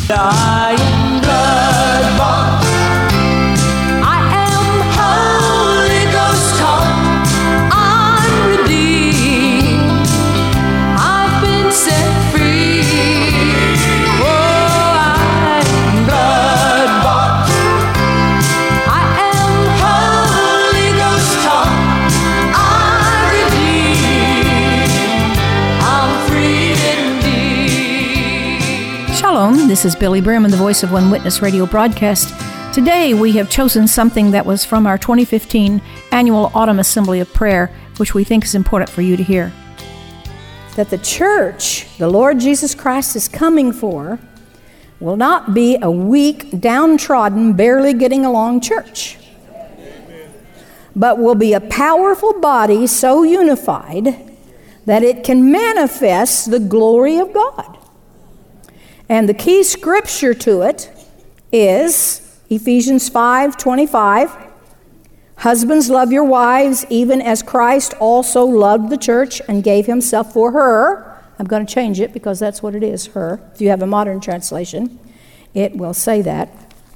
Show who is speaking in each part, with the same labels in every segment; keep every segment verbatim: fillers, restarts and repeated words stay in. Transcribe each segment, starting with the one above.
Speaker 1: I am blood bought. I am Holy Ghost taught. I'm redeemed. I've been set free. Oh, I am blood bought. I am Holy Ghost taught. I'm redeemed. I'm free indeed.
Speaker 2: Shalom, this is Billy Brim, the voice of One Witness radio broadcast. Today we have chosen something that was from our twenty fifteen annual Autumn Assembly of Prayer, which we think is important for you to hear. That the church the Lord Jesus Christ is coming for will not be a weak, downtrodden, barely getting along church, but will be a powerful body so unified that it can manifest the glory of God. And the key scripture to it is Ephesians five twenty-five. Husbands, love your wives, even as Christ also loved the church and gave himself for her. I'm going to change it because that's what it is, her. If you have a modern translation, it will say that.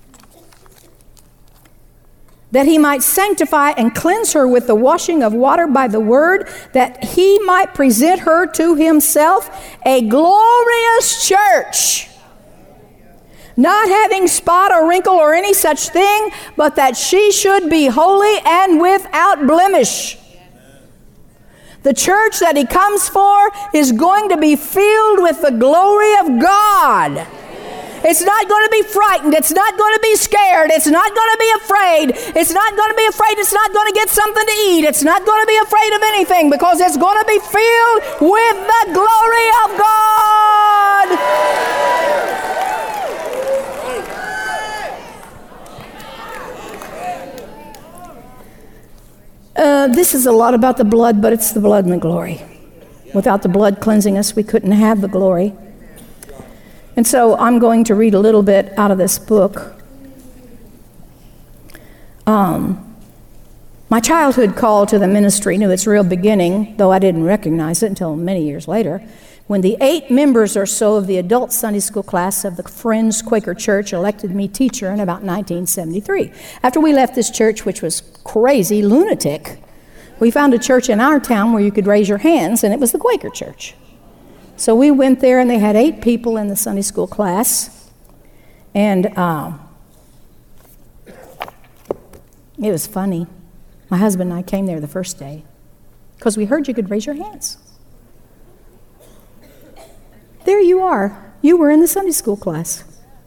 Speaker 2: That he might sanctify and cleanse her with the washing of water by the word, that he might present her to himself a glorious church, not having spot or wrinkle or any such thing, but that she should be holy and without blemish. The church that he comes for is going to be filled with the glory of God. It's not going to be frightened. It's not going to be scared. It's not going to be afraid. It's not going to be afraid it's not going to get something to eat. It's not going to be afraid of anything because it's going to be filled with the glory of God. Uh, this is a lot about the blood, but it's the blood and the glory. Without the blood cleansing us, we couldn't have the glory. And so I'm going to read a little bit out of this book. Um, my childhood call to the ministry knew its real beginning, though I didn't recognize it until many years later, when the eight members or so of the adult Sunday school class of the Friends Quaker Church elected me teacher in about nineteen seventy-three. After we left this church, which was crazy, lunatic, we found a church in our town where you could raise your hands, and it was the Quaker Church. So we went there, and they had eight people in the Sunday school class, and um, it was funny. My husband and I came there the first day because we heard you could raise your hands. There you are. You were in the Sunday school class.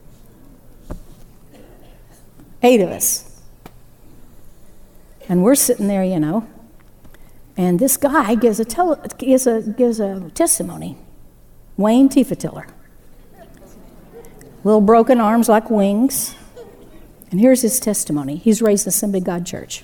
Speaker 2: Eight of us. And we're sitting there, you know, and this guy gives a, tele- gives a, gives a testimony. Wayne Tiefetiller. Little broken arms like wings. And here's his testimony. He's raised in Assembly of God Church.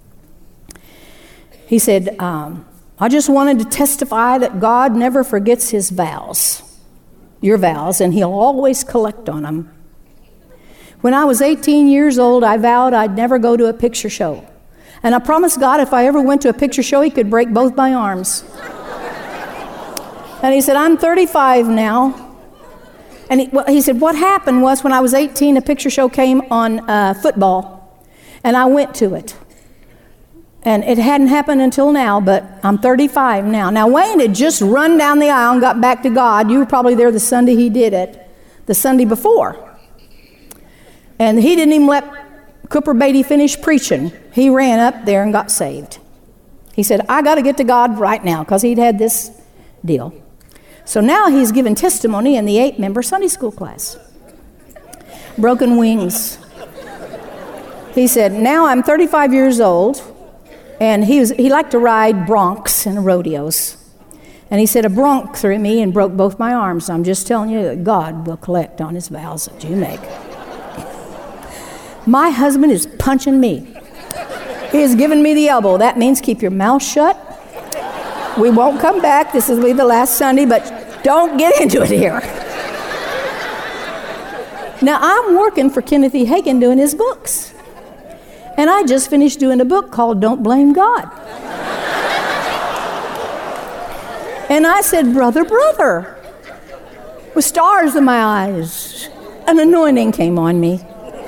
Speaker 2: He said, um, I just wanted to testify that God never forgets his vows, your vows, and he'll always collect on them. When I was eighteen years old, I vowed I'd never go to a picture show. And I promised God if I ever went to a picture show, he could break both my arms. And he said, I'm thirty-five now. And he, well, he said, what happened was when I was eighteen, a picture show came on uh, football. And I went to it. And it hadn't happened until now, but I'm thirty-five now. Now, Wayne had just run down the aisle and got back to God. You were probably there the Sunday he did it, the Sunday before. And he didn't even let Cooper Beatty finish preaching. He ran up there and got saved. He said, I got to get to God right now, because he'd had this deal. So now he's given testimony in the eight-member Sunday school class. Broken wings. He said, now I'm thirty-five years old, and he was he liked to ride broncs and rodeos. And he said, a bronc threw me and broke both my arms. I'm just telling you that God will collect on his vows that you make. My husband is punching me. He has given me the elbow. That means keep your mouth shut. We won't come back. This will be the last Sunday, but don't get into it here. Now, I'm working for Kenneth E. Hagin doing his books. And I just finished doing a book called Don't Blame God. And I said, brother, brother, with stars in my eyes, an anointing came on me.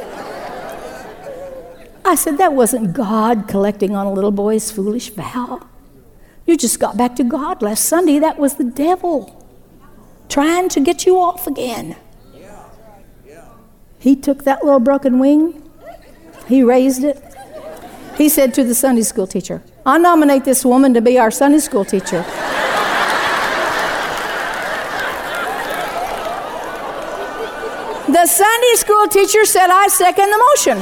Speaker 2: I said, that wasn't God collecting on a little boy's foolish vow. You just got back to God last Sunday. That was the devil trying to get you off again. He took that little broken wing. He raised it. He said to the Sunday school teacher, I nominate this woman to be our Sunday school teacher. The Sunday school teacher said, I second the motion.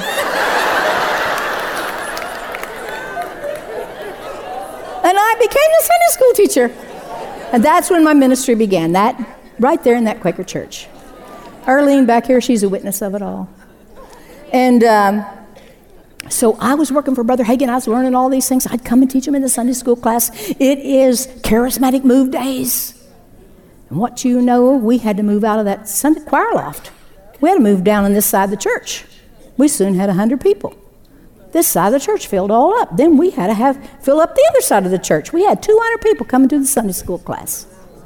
Speaker 2: And I became the Sunday school teacher. And that's when my ministry began, that right there in that Quaker church. Arlene back here, she's a witness of it all. And um, so I was working for Brother Hagin. I was learning all these things. I'd come and teach them in the Sunday school class. It is charismatic move days. And what you know, we had to move out of that Sunday choir loft. We had to move down on this side of the church. We soon had one hundred people. This side of the church filled all up. Then we had to have fill up the other side of the church. We had two hundred people coming to the Sunday school class.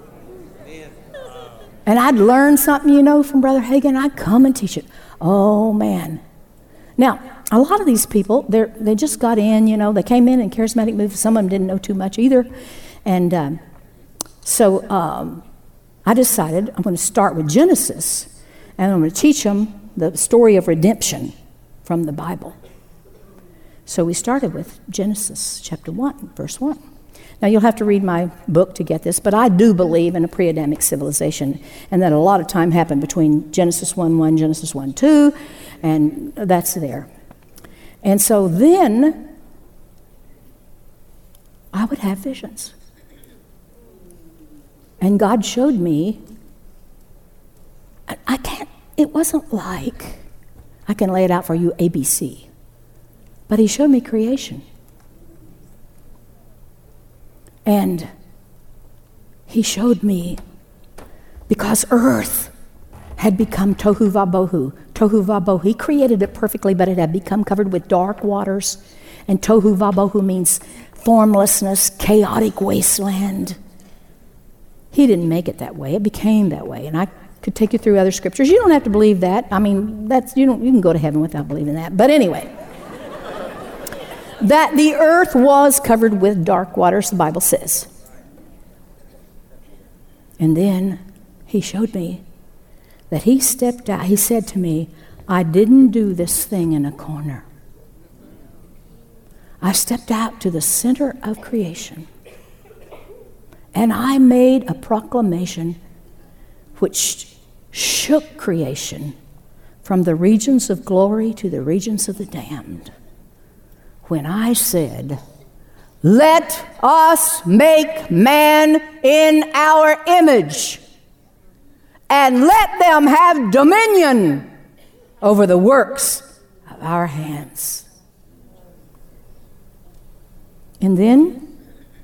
Speaker 2: And I'd learn something, you know, from Brother Hagin. I'd come and teach it. Oh, man. Now, a lot of these people, they they just got in, you know. They came in in charismatic move. Some of them didn't know too much either. And um, so um, I decided I'm going to start with Genesis. And I'm going to teach them the story of redemption from the Bible. So we started with Genesis chapter one, verse one. Now, you'll have to read my book to get this, but I do believe in a pre-Adamic civilization, and that a lot of time happened between Genesis one one, Genesis one two, and that's there. And so then I would have visions. And God showed me, I can't, it wasn't like, I can lay it out for you, A B C. But he showed me creation. And he showed me, because earth had become tohu vabohu, tohu vabohu. He created it perfectly, but it had become covered with dark waters. And tohu vabohu means formlessness, chaotic wasteland. He didn't make it that way. It became that way. And I could take you through other scriptures. You don't have to believe that. I mean, that's you don't you can go to heaven without believing that. But anyway, that the earth was covered with dark waters, the Bible says. And then he showed me that he stepped out. He said to me, I didn't do this thing in a corner. I stepped out to the center of creation. And I made a proclamation which shook creation from the regions of glory to the regions of the damned. When I said, let us make man in our image, and let them have dominion over the works of our hands. And then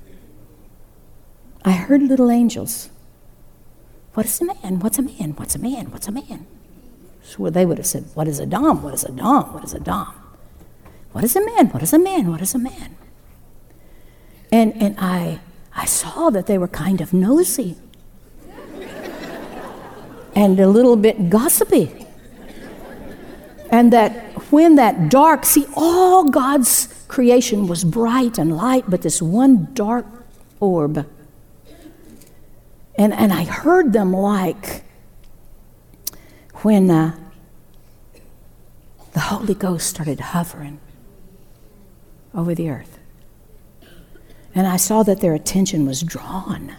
Speaker 2: I heard little angels. What is a man? What's a man? What's a man? What's a man? So they would have said, what is a dom? What is a dom? What is a dom? What is a man? What is a man? What is a man? And and I I saw that they were kind of nosy and a little bit gossipy. And that when that dark, see, all God's creation was bright and light, but this one dark orb. And and I heard them like when uh, the Holy Ghost started hovering over the earth. And I saw that their attention was drawn.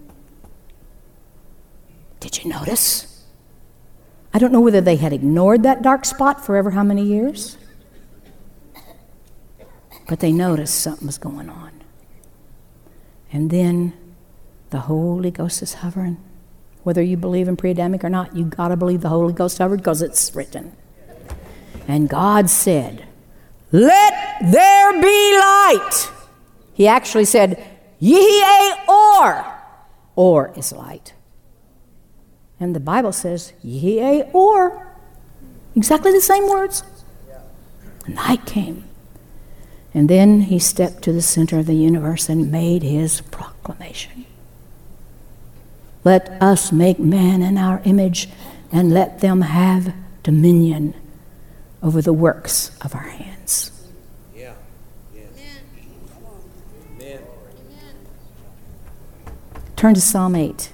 Speaker 2: Did you notice? I don't know whether they had ignored that dark spot for ever how many years, but they noticed something was going on. And then the Holy Ghost is hovering. Whether you believe in pre-Adamic or not, you got to believe the Holy Ghost hovered because it's written. And God said, let there be light. He actually said, Yeh or. Or is light. And the Bible says, Yeh or. Exactly the same words. Night came. And then he stepped to the center of the universe and made his proclamation. Let us make man in our image, and let them have dominion over the works of our hands.
Speaker 3: Yeah. Yeah. Amen.
Speaker 2: Turn to Psalm eight.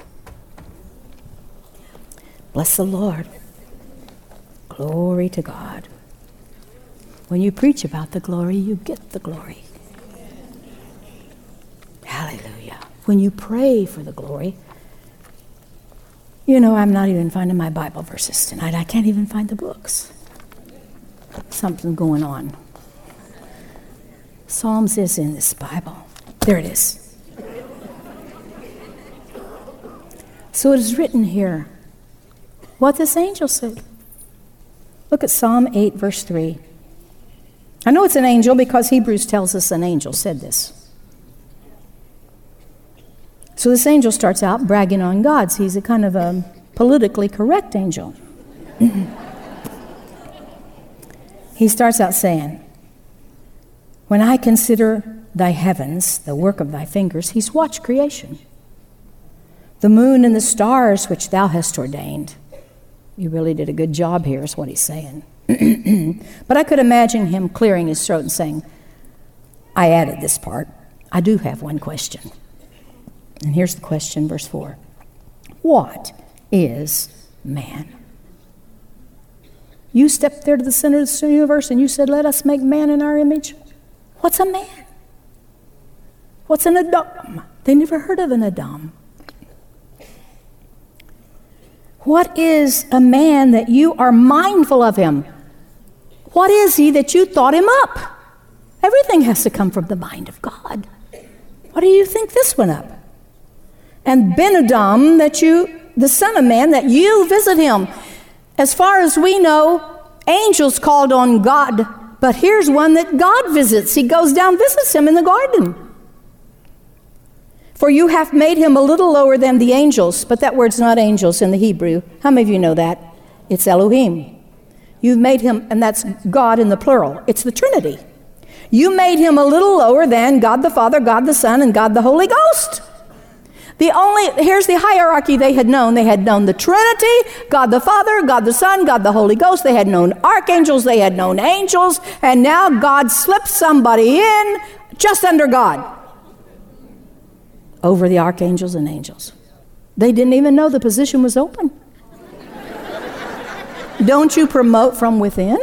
Speaker 2: Bless the Lord. Glory to God. When you preach about the glory, you get the glory. Hallelujah. When you pray for the glory, you know, I'm not even finding my Bible verses tonight. I can't even find the books. Something going on. Psalms is in this Bible. There it is. So it is written here what this angel said. Look at Psalm eight, verse three. I know it's an angel because Hebrews tells us an angel said this. So this angel starts out bragging on God. He's a kind of a politically correct angel. He starts out saying, when I consider thy heavens, the work of thy fingers, he's watched creation. The moon and the stars which thou hast ordained. You really did a good job here, is what he's saying. But I could imagine him clearing his throat and saying, I added this part. I do have one question. And here's the question, verse four. What is man? You stepped there to the center of the universe and you said, let us make man in our image. What's a man? What's an Adam? They never heard of an Adam. What is a man that you are mindful of him? What is he that you thought him up? Everything has to come from the mind of God. What do you think this one up? And Ben-Adam, that you, the Son of Man, that you visit him. As far as we know, angels called on God, but here's one that God visits. He goes down, visits him in the garden. For you have made him a little lower than the angels, but that word's not angels in the Hebrew. How many of you know that? It's Elohim. You've made him, and that's God in the plural. It's the Trinity. You made him a little lower than God the Father, God the Son, and God the Holy Ghost. The only, here's the hierarchy they had known. They had known the Trinity, God the Father, God the Son, God the Holy Ghost. They had known archangels, they had known angels, and now God slipped somebody in just under God over the archangels and angels. They didn't even know the position was open. Don't you promote from within?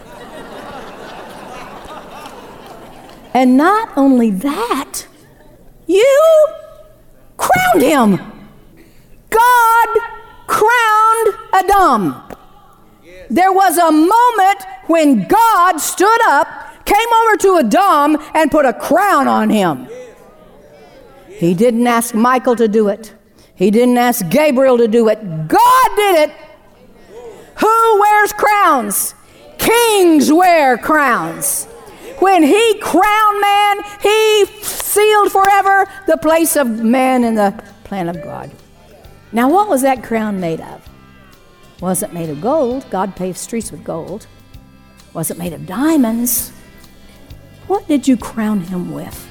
Speaker 2: And not only that, you crowned him. God crowned Adam. There was a moment when God stood up, came over to Adam, and put a crown on him. He didn't ask Michael to do it. He didn't ask Gabriel to do it. God did it. Who wears crowns? Kings wear crowns. When he crowned man, he sealed forever the place of man in the plan of God. Now, what was that crown made of? Was it made of gold? God paved streets with gold. Was it made of diamonds? What did you crown him with?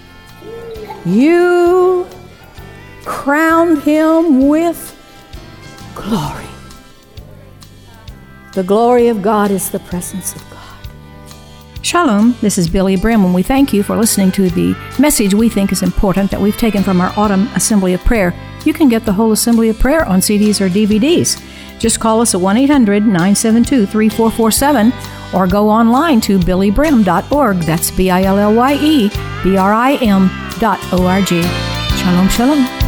Speaker 2: You crowned him with glory. The glory of God is the presence of God. Shalom, this is Billy Brim, and we thank you for listening to the message we think is important that we've taken from our Autumn Assembly of Prayer. You can get the whole Assembly of Prayer on C Ds or D V Ds. Just call us at one eight hundred nine seven two three four four seven or go online to billy brim dot org. That's B I L L Y E B R I M dot O R G. Shalom, shalom.